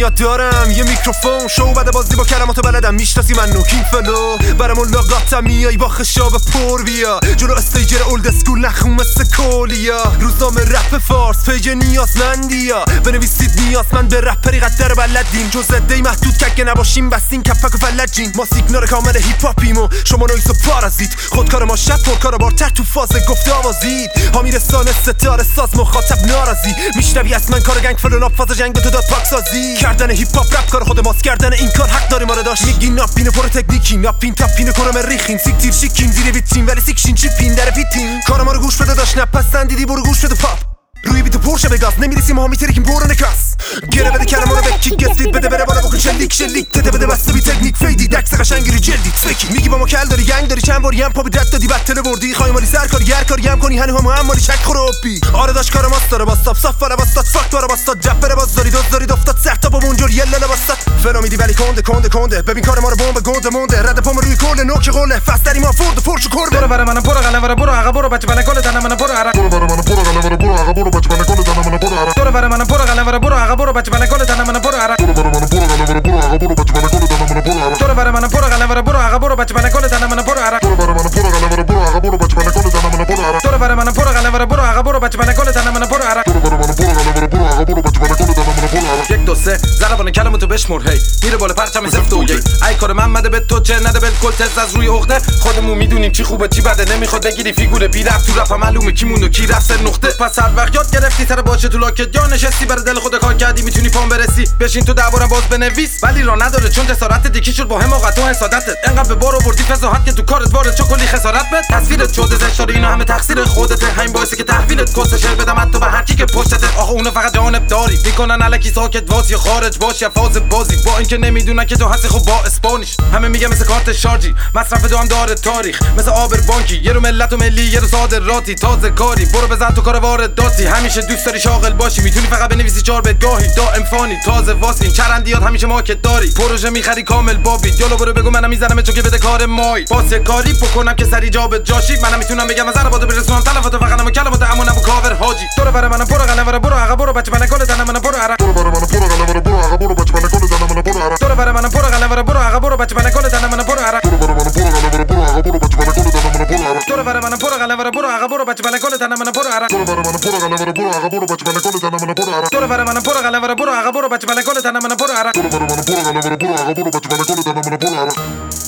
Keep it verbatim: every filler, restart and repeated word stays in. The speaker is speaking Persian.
دنیا دارم یه میکروفون شو بده بازی با کلمات بلدم میشناسی منو کینگ فلو برام ملاقاتم میای با خشاب پر بیا جلو استیجر اولد اسکول نخون مثل کولیا روزنامه رپ فارس پیج نیازمندیا بنویسید نیازمند به رپری قدر بلدین جز دی محدود که اگه نباشیم بستین کپک و فلجین ما سیگنال کامل هیپ هاپیم و شما نویز و پارازیت خودکار ما شب پرکار بارتر تو فاز گفته آوازید حامی رسانه ستاره ساز مخاطب ناراضی میشنوی از من کار گنگ فلوناب فاز جنگ تو داد پاک سازی کردن هیپ هاپ رپ کار خود ماست کردن این کار حق داری ما رو داشت میگی ناپین پر تکنیکی ناپین تاپین کرم ریخین سیک تیر شیکین زیر ویترین ولی سیکشین چیپین در پیتین کار ما رو گوش بده داشت نپسندیدی برو گوش بده پاپ روی بیت پرشه بگاز نمیرسیم ما میترکیم برو نکاس گره بده کلمه رو بکی گسلید بده بره بالا بکن شلیک شلیک تته بده بسته بی تکنیک فیدی دکس قشنگی رو جلدی فکی میگی با ما کل داری گنگ داری چند باری هم پا به دت دادی بتله بردی خواهی مالی سرکاری هر کاری هم کنی هنو هم هم مالی چک خور اوپی آره داش کار ماست داره باستاب صاف ولا باستاد فاک داره باستاد جب بره باز داری دوز داری دفتاد سخت با اونجور یله لباستاد فرامیدی ولی کنده کنده کنده ببین کار ما رو بمب گنده مونده رد پام روی کل نوک قله فستری ما فورد پرچ کرده برو برو منم برو قلم برو عقب برو بچه بله کل دنم منم برو عرق برو برو منم برو قلم برو عقب برو بچه بله کل دنم برو برو منم برو قلم برو عقب برو بچه بله کل دنم منم برو عرق برو برو منم برو قلم برو عقب برو بچه بله کل دنم منم برو عرق برو برو منم برو قلم برو عقب برو بچه بله کل دنم منم برو عرق برو برو منم برو قلم برو عقب برو بچه بله کل دنم منم برو عرق برو برو منم برو قلم برو عقب برو بچه بله کل دنم منم برو عرق برو برو منم برو قلم برو عقب برو بچه بله کل دنم منم برو عرق یک دو سه ضربان کلمتو بشمر هی میره بالا پرچم زفت و یک ای کار محمد به تو چه نده بالکل تز از روی عقده خودمون میدونیم چی خوبه چی بده نمیخواد بگیری فیگور بی رفت تو رپ معلومه کی مون و کی رفت سر نقطه پس هر وقت یاد گرفتی سر باشه تو لاکت یا نشستی برای دل خود کار کردی میتونی پام برسی بشین تو دعوارم باز بنویس ولی را نداره چون جسارت دیکی شد با حماقت و حسادتت انقدر به بار آوردی فضاحت که تو کارت وارد چه کلی خسارت بد تصویرت شده زشت اینا همه تقصیر خودته همین باعثه که تحویلت کس شعر بدم تو به هر کی که پشتت آخه اونو فقط جانب داری میکنن الکی ساکت واسه خارج باش یا فاز بازی با اینکه نمیدونن که تو هستی خب با اسپانیش همه میگه مثل کارت شارژی مصرف دو هم داره تاریخ مثل آبر بانکی یه رو ملت و ملی یه رو صادراتی تازه کاری برو بزن تو کار وارداتی همیشه دوست داری شاغل باشی میتونی فقط بنویسی چهار بدگاهی دائم فانی تازه واسه این چرندیات همیشه ماکت داری پروژه میخری کامل بابی جلو برو بگو منم میزنم چون که بده کار مای واسه کاری بکنم که سری جا به جاشی منم میتونم بگم از ضربات برسونم تلفات فقط نمو کلمات امونم کاور حاجی تو رو برای منم برو قلم برو عقب برو بچه بله کل دنم منم برو عرق تو رو برای منم برو قلم برو عقب برو بچه بله کل دنم منم برو عرق تو رو برای منم برو قلم برو عقب برو بچه بله کل دنم منم برو عرق تو رو برای منم برو قلم برو عقب برو بچه بله کل دنم منم برو عرق تو رو برای منم برو قلم برو عقب برو بچه بله کل دنم منم برو عرق تو رو برای منم برو قلم برو عقب برو بچه بله کل دنم منم برو عرق تو رو برای منم برو قلم برو عقب برو بچه بله کل دنم منم برو عرق تو رو برای منم برو قلم برو عقب برو بچه بله کل دنم منم برو عرق